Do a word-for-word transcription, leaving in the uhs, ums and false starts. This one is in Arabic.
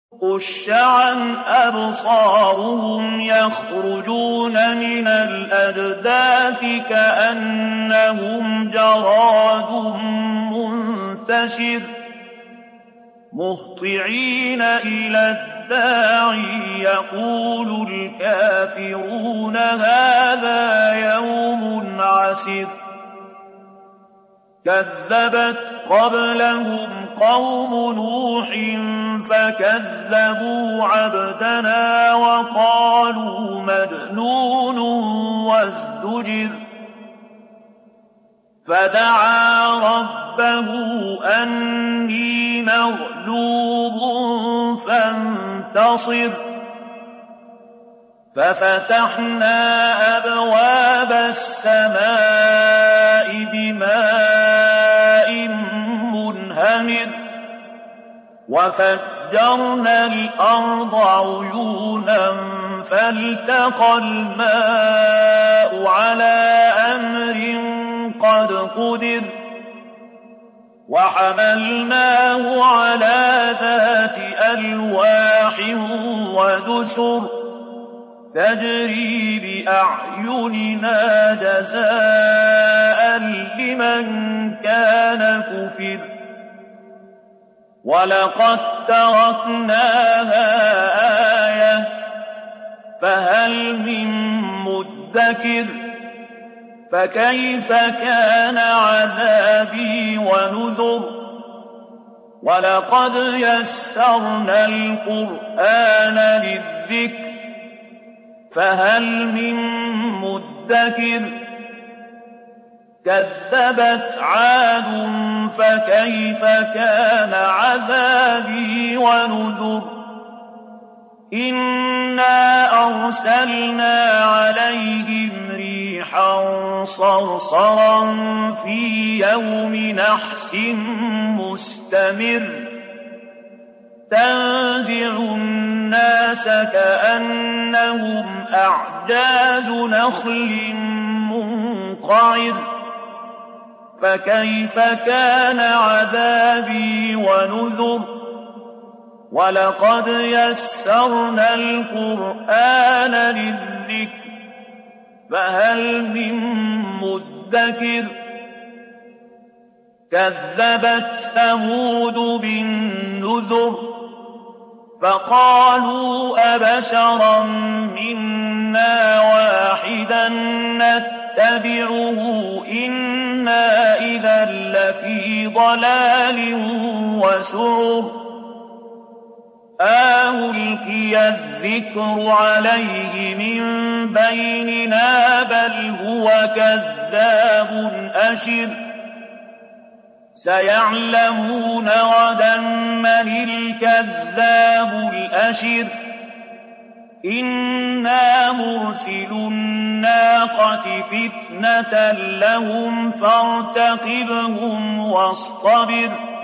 خُشَّ عَنْ أَبْصَارُهُمْ يَخْرُجُونَ مِنَ الْأَجْدَاثِ كَأَنَّهُمْ جَرَادٌ مُّنتَشِرٌ مُّهْطِعِينَ إِلَى الدَّاعِي يَقُولُ الْكَافِرُونَ هَٰذَا يَوْمٌ عَسِرٌ كَذَّبَتْ قَبْلَهُمْ قَوْمُ نُوحٍ فَكَذَّبُوا عَبْدَنَا وَقَالُوا مَجْنُونٌ وَازْدُجِرَ فَدَعَا رَبَّهُ أَنِّي مَغْلُوبٌ فَانتَصِرْ فَفَتَحْنَا أَبْوَابَ السَّمَاءِ بِمَاءٍ مُّنْهَمِرٍ وَفَجَّرْنَا الْأَرْضَ عُيُونًا فَالْتَقَى الْمَاءُ عَلَىٰ أَمْرٍ قَدْ قُدِرَ وَحَمَلْنَاهُ عَلَىٰ ذَاتِ أَلْوَاحٍ وَدُسُرٍ تَجْرِي بِأَعْيُنِنَا جَزَاءً لِّمَن كَانَ كُفِرَ وَلَقَد تَّرَكْنَاهَا آيَةً فَهَلْ مِن مُّدَّكِرٍ فَكَيْفَ كَانَ عَذَابِي وَنُذُرِ وَلَقَدْ يَسَّرْنَا الْقُرْآنَ لِلذِّكْرِ فَهَلْ مِن مُّدَّكِرٍ كَذَّبَتْ عَادٌ فَكَيْفَ كَانَ عَذَابِي وَنُذُرِ إِنَّا أَرْسَلْنَا عَلَيْهِمْ رِيحًا صَرْصَرًا فِي يَوْمِ نَحْسٍ مُّسْتَمِرٍّ تَنزِعُ النَّاسَ كَأَنَّهُمْ أَعْجَازُ نَخْلٍ مُّنقَعِرٍ فَكَيْفَ كَانَ عَذَابِي وَنُذُرِ وَلَقَدْ يَسَّرْنَا الْقُرْآنَ لِلذِّكْرِ فَهَلْ مِن مُّدَّكِرٍ كَذَّبَتْ ثَمُودُ بِالنُّذُرِ فَقَالُوا أَبَشَرًا مِّنَّا وَاحِدًا نَّتَّبِعُهُ إِنَّا إِذًا لَّفِي ضَلَالٍ وَسُعُرٍ أَأُلْقِيَ الذِّكْرُ عَلَيْهِ مِن بَيْنِنَا بَلْ هُوَ كَذَّابٌ أَشِرٌ سَيَعْلَمُونَ غَدًا مَّنِ الْكَذَّابُ الْأَشِرُ إِنَّا مُرْسِلُو النَّاقَةِ فِتْنَةً لَّهُمْ فَارْتَقِبْهُمْ وَاصْطَبِرْ